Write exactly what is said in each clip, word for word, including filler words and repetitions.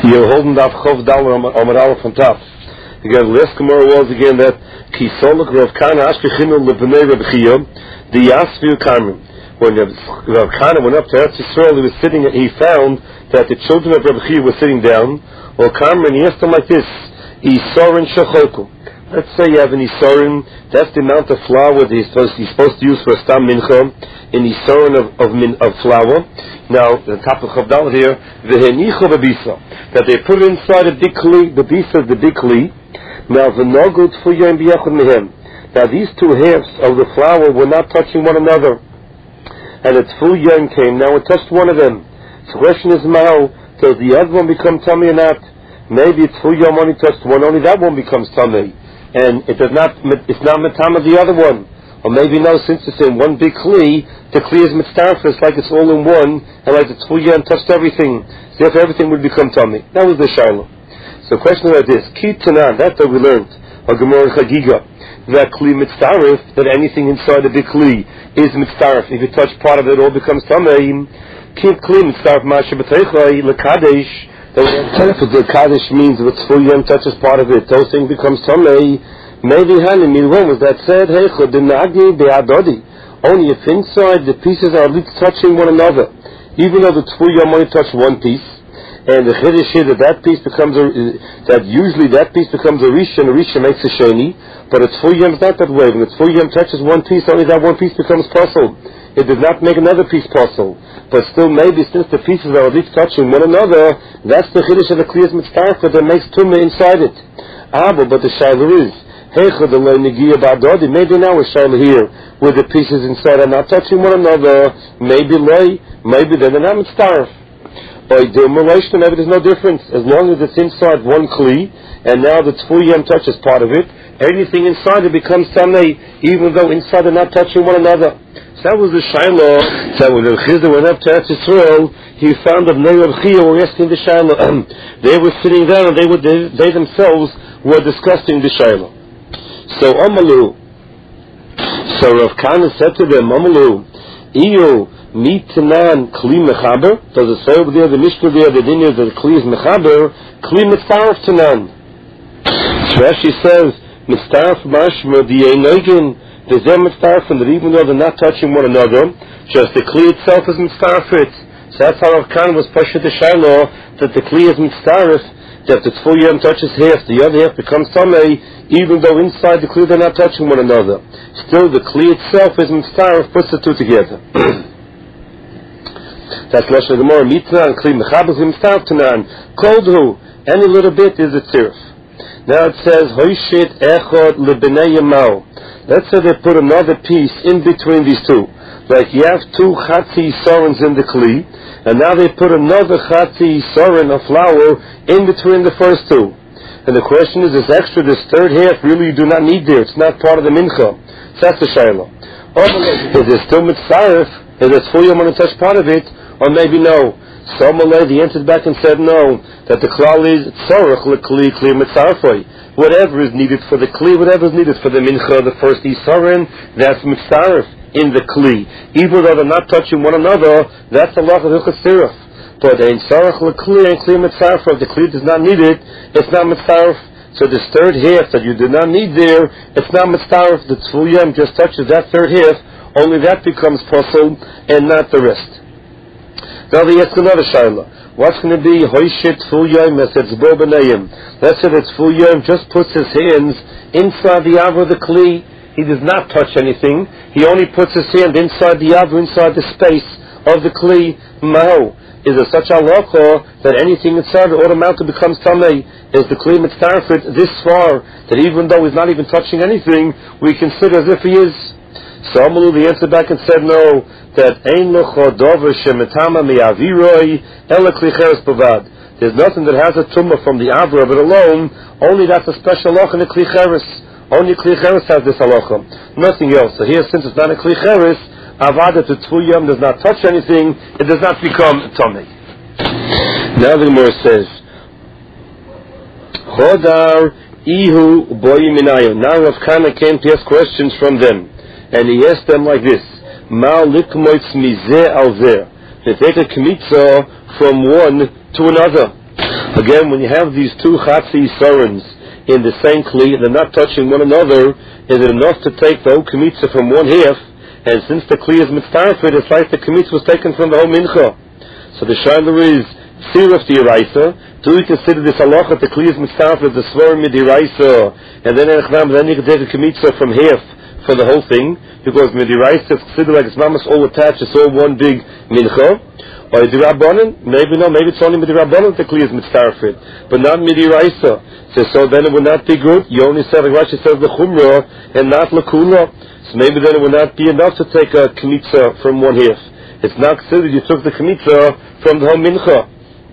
You're holding that Chov Dal Amar Aleph on top. Again, the last Gemara was again that Kisoluk Rav Kana Ashkechinu Lebnei Reb Chia the Yasviu Karmim. When Rav Kana went up to Eretz Yisrael, he was sitting. He found that the children of Reb Chia were sitting down. Well, Karmim, he asked them like this: Isorin Shechoku. Let's say you have an Isorin. That's the amount of flour that he's supposed, he's supposed to use for a Stam Mincha. An Isorin of of, min, of flour. Now, the top of Chavdal here, v'henicho b'bisa, that they put it inside a big kli. The bisa is the big kli. Now, v'nogud fuyayim b'yachud mehem. Now, these two halves of the flour were not touching one another, and its full yom came. Now, it touched one of them. So, the question is, Mao, does the other one become tummy or not? Maybe its full yom only touched one, only that one becomes tummy, and it does not. It's not matam of the other one. Or maybe no, since it's in one big kli, the kli is mitzarfus, like it's all in one, and like the tfuya and touched everything. So if everything would become tummy. That was the shiloh. So the question about this, ki tanan, that's what we learned, or Gemara Chagiga, that kli mitzarf, that anything inside the big kli is mitzarf. If you touch part of it, it all becomes tummy. Ki kli mitzarf masha b'teichai lekadesh, that the kadesh means that tfuya touches part of it, those things becomes tummy. Maybe Hanim Milwan was that said, hey, only if inside the pieces are at least touching one another, even though the Tfuyam only touch one piece, and the Chiddush is that that piece becomes a, that usually that piece becomes a Rishon, a Rishon makes a Sheni, but a Tfuyam is not that way. When the Tfuyam touches one piece, only that one piece becomes puzzle. It does not make another piece puzzle. But still, maybe since the pieces are at least touching one another, that's the Chiddush of the Kliyas Mitztarfa that makes Tumah inside it. Ah, but the Shiloh is, maybe now we're showing here where the pieces inside are not touching one another. Maybe lay, maybe they're not mitzarf. By the relation, maybe there's no difference as long as it's inside one kli, and now the tfuyam touches part of it. Anything inside it becomes tamei, even though inside they're not touching one another. So that was the shiloh. So when Reb Chizda went up to Eretz Yisrael, he found that Reb Chia were asking the shiloh. They were sitting down, and they were they, they themselves were discussing the shiloh. So Amalu, so Rav Kana said to them, Amalu, Iyo mitanan kli mechaber. Does it say over there the Mishnah there the din is that kli is mechaber, kli mitzaref tanan. So Rashi says mitzaref mashma di'enoigin v'zeh mitzaref, and that even though they're not touching one another, just the kli itself is mitzarefit. So that's how Rav Kana was pushing the shiloh that the kli is mitzaref. That the tfuyam touches half, the other half becomes tamei, even though inside the kli they're not touching one another. Still, the kli itself is mitzaref, puts the two together. That's Lashon Gemara. Mitnan kli mechabes mitzaref tanan. Koldhu, any little bit is a tzirf. Now it says hoishit echod lebnei yamau. Let's say they put another piece in between these two. Like you have two chatzi sorens in the kli, and now they put another chatzi soren of flour in between the first two. And the question is, this extra, this third half, really you do not need there. It's not part of the mincha. So that's the shayla. Is it still mitzaref? Is it full yom to touch part of it? Or maybe no. So Malay, he answered back and said no. That the klal is tzorach lekli kli mitzarefoi. Whatever is needed for the kli, whatever is needed for the mincha, the first isoren, that's mitzaref in the kli. Even though they're not touching one another, that's the law of hilchos tziruf. But in sarach lekli and kli mitzaref, if the kli does not need it, it's not mitzaref. So this third half that you do not need there, it's not mitzaref. The tfuyam just touches that third half, only that becomes puzzle and not the rest. Now they ask another shayla. What's going to be hoishit tfuyam esetzbo b'nayim? Let's say that tfuyam just puts his hands inside the av of the kli. He does not touch anything. He only puts his hand inside the av, inside the space of the kli. Mao. Is there such a halacha that anything inside it automatically becomes tamei? Is the kli mitzarefit this far that even though he's not even touching anything, we consider as if he is? So Amalu the answered back and said no, that ein locho dover shemetama mi'aviroi ela kli cheres bavad. There's nothing that has a tumah from the avra, but alone, only that's a special halacha in the kli cheres. Only kli cheres has this halacha, nothing else. So here, since it's not a kli cheres, avada to tfuyam does not touch anything, it does not become tummy. Now the Gemara says, Chodar ihu boyi minayo. Now Rav Kana came to ask questions from them, and he asked them like this: Ma likmoitz mizeh al zeh. They take a kmitza from one to another. Again, when you have these two chatzi sorens in the same kli, and they're not touching one another, is it enough to take the whole kmitza from one half? And since the kli is mitzarfed, it's like the kmitza was taken from the whole mincha. So the shaila is tziruf d'iraisa. Do we consider this halacha the kli is mitzarfed the svarim d'iraisa, and then then you can take a kmitza from half for the whole thing, because midiraisa is considered like it's mamas all attached, it's all one big mincha. Or Midirabanan, maybe no, maybe it's only Midirabanan the kli is mitzarfed, but not Midiraisa. So, so then it would not be good. You only said, like Rashi says, the chumrah and not lakula. So maybe then it would not be enough to take a kmitza from one half. It's not considered you took the kmitza from the whole mincha.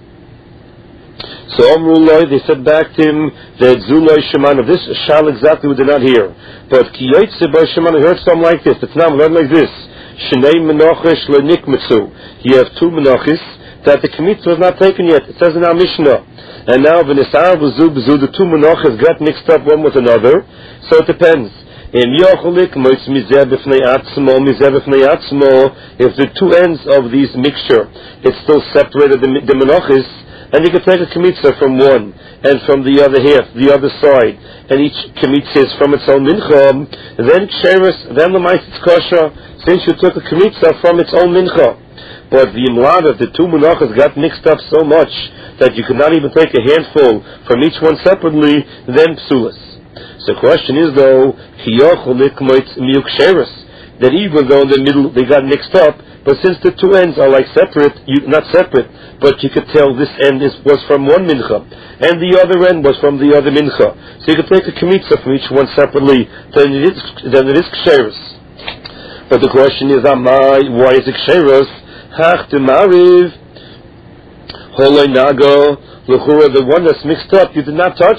So Amrullah, they said back to him that Zulay Shemana. This shal exactly we did not hear, but Kiyotze by Shemana heard something like this. It's now learned like this. Shnei menachish lenikmitzu. You have two menachis that the kmitza was not taken yet. It says in our Mishnah. And now v'nisar v'zu b'zu, the two menachis got mixed up one with another. So it depends. Im yochelik moitz mizeh b'fnei atzmo mizeh b'fnei atzmo. If the two ends of these mixture, it's still separated the, the menachis, and you can take a kmitza from one and from the other half, the other side, and each kmitza is from its own mincha. Then ksheris, then the ma'asetz kosher. Since you took a kmitza from its own mincha. But the imlad of the two menachas got mixed up so much that you could not even take a handful from each one separately, then psulas. So the question is though, that even though in the middle they got mixed up, but since the two ends are like separate, you, not separate, but you could tell this end is, was from one mincha, and the other end was from the other mincha. So you could take a kmitza from each one separately, then it is, then it is ksheris. But the question is, Amai, why is it ksheros? Hach de mariv, holoi nago, l'chura, the one that's mixed up, you did not touch.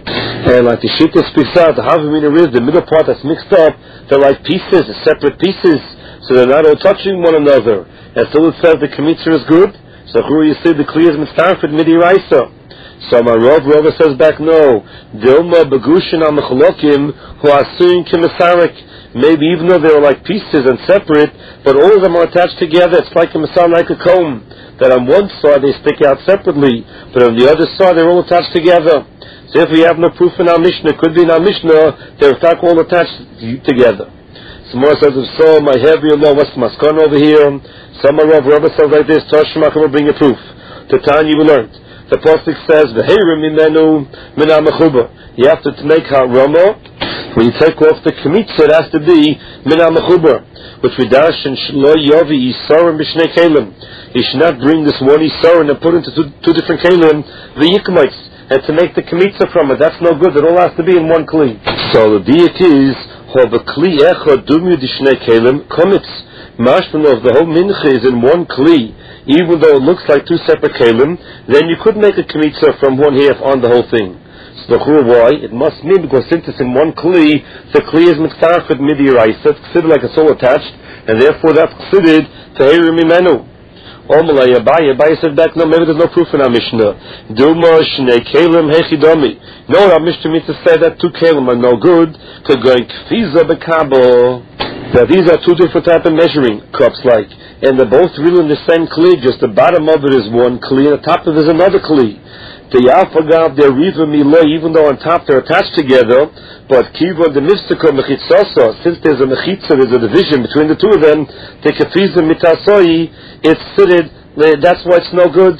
And like the shita speaks out, the havamina is the middle part that's mixed up. They're like pieces, separate pieces, so they're not all touching one another. And still it says the kmitza is good. So l'chura, you say the kli is mitzarfed midiraisa. So my Rav Rava says back, no. Dilma begushin al mechalokim hu asuyin kimisarik. Maybe even though they were like pieces and separate, but all of them are attached together, it's like a masal, like a comb, that on one side they stick out separately, but on the other side they're all attached together. So if we have no proof in our Mishnah, it could be in our Mishnah, they're all attached together. So more says, if so, my heavier law, what's the maskon over here? Some of Rav Rava says like this, Toshma, come and bring a proof. The time you learned. The Pasuk says, V'heirim imenu mina mechuba. You have to make how Rama. When you take off the kmitza, it has to be mina mechuba, which we dash and shlo yovi yisar and b'shnei kelim. You should not bring this one yisar and put it into two, two different kelim, the yikmites, and to make the kmitza from it. That's no good. It all has to be in one kli. So the diak is ho b'kli echad dumyu d'shnei kelim komitz. Mashman of the whole mincha is in one kli. Even though it looks like two separate kelim, then you could make a kmitza from one half on the whole thing. So the why? It must mean because since it's in one kli, the kli is mitzarfed midiraisa, it's considered like it's all attached, and therefore that's considered tehirim imenu. Omalay Abaye, Abaye said back, no, maybe there's no proof in our Mishnah. Duma shnei kelim hechidomi. No, our Mishnah means to say that two kelim are no good, to go kfiza bekabo. That these are two different type of measuring cups, like, and they're both really in the same kli. Just the bottom of it is one kli, and the top of it is another kli. The yafagav, they're riva milay, even though on top they're attached together. But kiva the mistaka mechitzasa, since there's a mechitza, there's a division between the two of them. The kafiza mitasoi, it's fitted. That's why it's no good.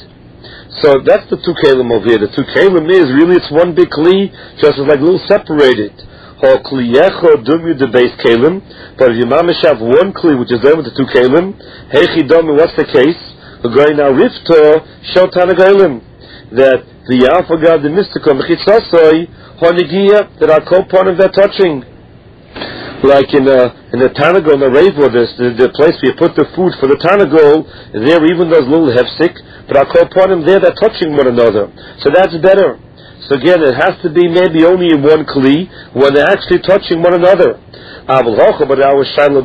So that's the two kelim over here. The two kelim is really it's one big kli, just like a little separated. Or kliyecho dumyu the base kelim, but if your mamish have one kli which is there with the two kelim, hechi domi, what's the case? We're going now rifto shotana kelim, that the alpha the mystical mechitzasoi honigia that are co-part of that touching, like in a in the tanagol, in the ravo, this the, the place where you put the food for the tanagol, there even those little hefsik, but are co-part of there that touching one another. So that's better. So again, it has to be maybe only in one kli when they're actually touching one another. But our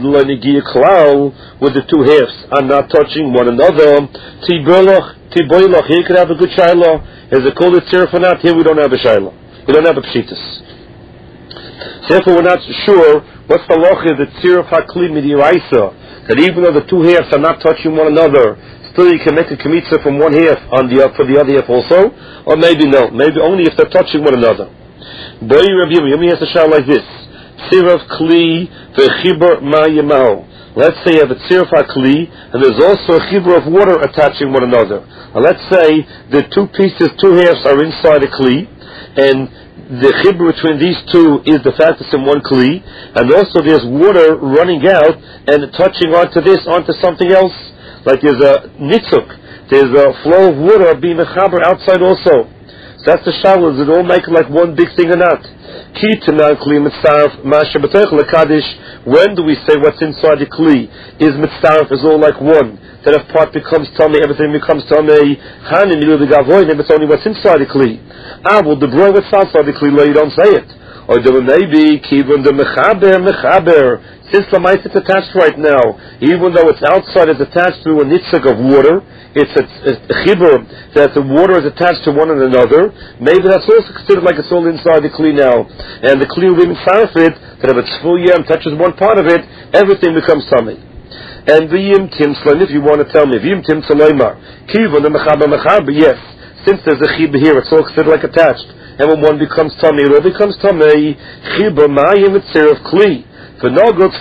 shaila with the two halves are not touching one another. Tiboilach, here you could have a good shaila. Is it called a tziruf or not? Here we don't have a shaila. We don't have a pshitas. Therefore, we're not sure what's the loch of the tziruf hakli midiraisa. That even though the two halves are not touching one another, still you can make a kmitza from one half on the for the other half also, or maybe no, maybe only if they're touching one another. Boy Rabbi Yumi has a shot like this: tzirav kli v'chibur ma'yamahu. Let's say you have a tzirav kli, and there's also a chibur of water attaching one another. And let's say the two pieces, two halves are inside a kli, and the chibur between these two is the fact it's in one kli, and also there's water running out and touching onto this, onto something else. Like there's a nitzuk, there's a flow of water being mechaber outside also. So that's the shalos. Does it all make it like one big thing or not? Ki tanan kli mitzaref masha b'toich lekadish. When do we say what's inside the kli is mitzaref, is all like one? That if part becomes tummy, everything becomes tummy. Hanin milu v'gavoy, then it's only what's inside the kli. Ah, well, the broy what's outside the kli, you don't say it. Or there may be kivun the mechaber mechaber. Since the mice it's attached right now, even though it's outside, it's attached to a nitzuk of water. It's a, a, a chibur that the water is attached to one another. Maybe that's also considered like it's all inside the kli now, and the kli will be mitzaref it. That if it's full yam touches one part of it, everything becomes tummy. And v'yim tim slime, if you want to tell me, v'yim tim saleimar kivun the mechaber mechaber. Yes, since there's a chibur here, it's all considered like attached. And when one becomes tummy, it all becomes tummy. Chibur ma'yim tzirav kli. Again,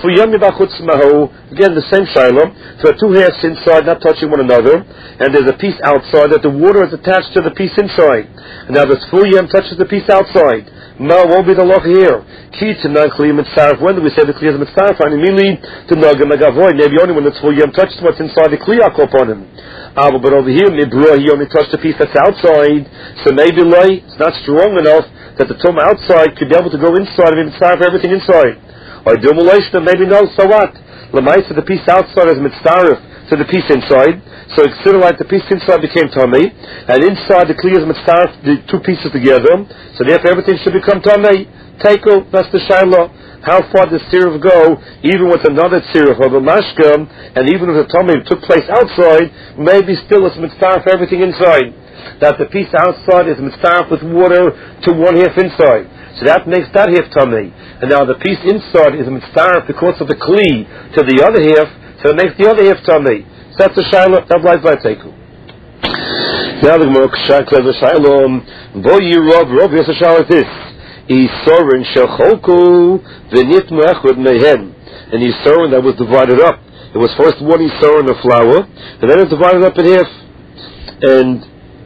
the same shiloh. So two halves inside, not touching one another, and there's a piece outside that the water is attached to the piece inside. And now this full yam touches the piece outside. No, won't be the loch here. Key to non kli mitzaref. When do we say the kli is mitzaref? And immediately to nagam agavoy. Maybe only when the full yam touches what's inside the kli upon him. Ah, but over here, mibra, he only touched the piece that's outside. So maybe lay, it's not strong enough that the tum outside could be able to go inside and mitzaref everything inside. Or do molestum, maybe no, so what? Lamaisa, the piece outside is mitzaref to the piece inside. So it's sort of like the piece inside became tummy, and inside the kli is mitzaref, the two pieces together. So therefore everything should become tummy. Teiko, that's the shiloh. How far does tzirav go, even with another tzirav of a mashka, and even if the tummy took place outside, maybe still it's mitzaref everything inside. That the piece outside is mitzaref with water to one half inside. So that makes that half tummy. And now the piece inside is mitzaref because of the kli to the other half, so it makes the other half tummy. So that's the shiloh, that lies by teku. Now the Gemara Kshak says the shiloh, Bo Yirov, Rov, yes, a shiloh like this. Yisorin shecholku v'nitmu echad mehen. And Yisorin that was divided up. It was first one Yisorin of flour, and then it was divided up in half. And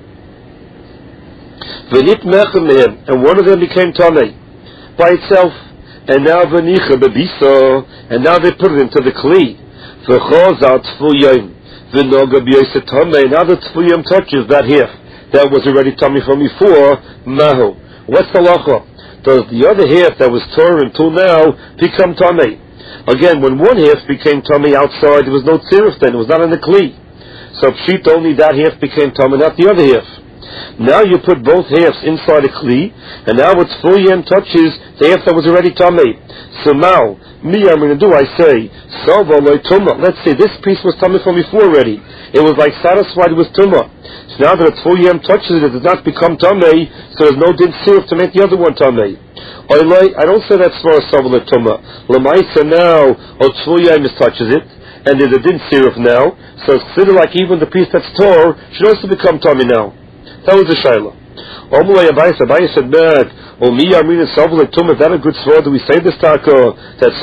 v'nitmu echad mehen, and one of them became tummy by itself. And now v'nicha bebiso, and now they put it into the kli. V'chozat tfuyim, v'noga b'yoseh tummy. Now the tfuyim touches that half that was already tummy from before. Mahu. What's the lacha? Does the other half that was torn until now become tummy? Again, when one half became tummy outside, there was no tziruf then, it was not in the kli. So pshit, only that half became tummy, not the other half. Now you put both halves inside a kli, and now its full yam touches the half that was already tummy. So now, me I'm going to do, I say, Sova loy tumah. Let's say this piece was tummy from before already. It was like satisfied with tumah. So now that its full yam touches it, it does not become tummy, so there's no din sirf to make the other one tummy. I don't say that's for a Sova loy tumah. Lamaisa now, its full yam touches it, and there's a din sirf now, so it's considered like even the piece that's tore should also become tummy now. That was the Shaila. Omulay Abayis, Abayis said, "Bad. Or me, I mean, it's Sova loy tumah. Is that a good sword? Do we say this taco that